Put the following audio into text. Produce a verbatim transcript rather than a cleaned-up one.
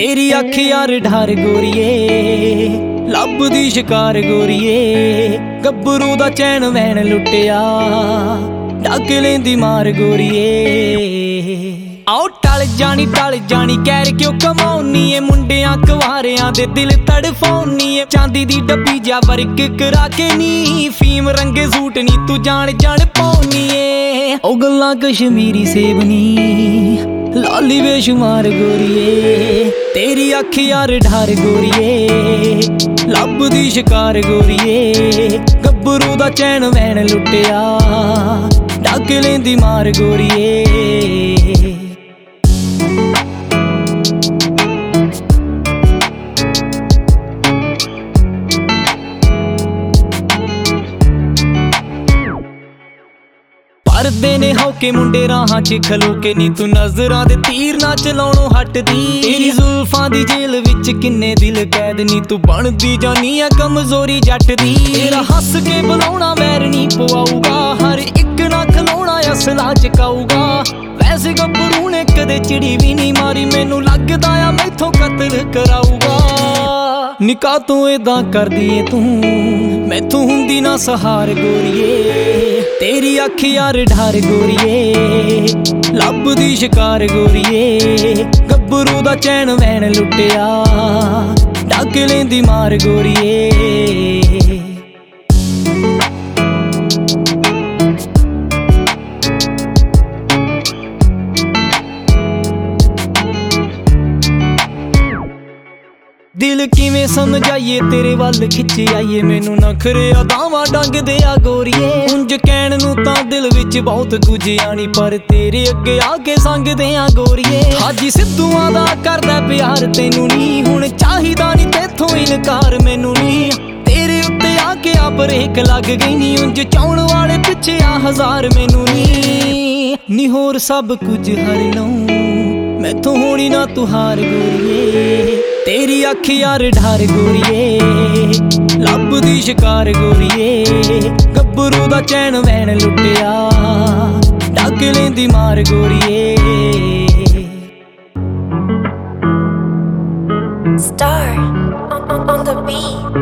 तेरी अख यार ढार गोरीए लभदी शिकार गोरीए गब्बरू दा चैन वैन लुटिया डक लेंदी मार गोरीए। आओ टल जानी टल जानी कैर क्यों कमाउनी है मुंडियां कवारियां दे दिल तड़फाउनी है। चांदी दी डब्बी जा वर्क करा के नी फीम रंगे सूट नी तू जान जान पाउनी है। ओ गल्लां कश्मीरी सेबनी लाली बेशुमार गोरीए तेरी अख यार ढार गोरीए लभदी शिकार गोरीए गब्बरू दा चैन वैन लुटिया डक लेंदी मार गोरीए। परदे ने होके मुंडे राहां च खलो के नी तू नजरां दे तीर ना चलाउणों हटदी। तेरी जुल्फां दी जेल विच किन्ने दिल कैद नी तू बनदी जानी आ कमजोरी जट दी। तेरा हस के बुलाउणा वैर नी पवाऊगा हर इक ना खलोणा असला चकाऊगा। वैसे गब्बरू ने कदे चिड़ी भी नी मारी मैनू लगदा आ मैथों कतल कराऊगा। निकाह तू इदां करदी ए तू मैथों हुंदी ना सहार गोरीए तेरी अख यार ढार गोरीए लभदी शिकार गोरीए गब्बरू दा चैन वैन लुटिया डक लेंदी मार गोरीए। दिल किवें समझाइए तेरे वल खिच आइए मैनू नखरे अदावां डंग दे आ गोरीए। उंज कहण नू तां दिल विच बहुत कुछ आनी पर तेरे अगे आके संग दे आ गोरीए। हाजी सिद्धूआं दा करदा प्यार तैनू नी हुण चाहिदा नी तेथों इनकार मैनू नी। तेरे उत्ते आके आ ब्रेक लग गई नी उंज चाउण वाले पिछे आ हजार मैनू नी। नी होर सब कुछ हर लऊं मैथों होनी ना तू हार गोरीए तेरी अख यार ढार गोरीए लभदी शिकार गोरीए गब्बरू दा चैन वैन लुटिया डक लेंदी मार गोरीए। Star on, on, on the beat.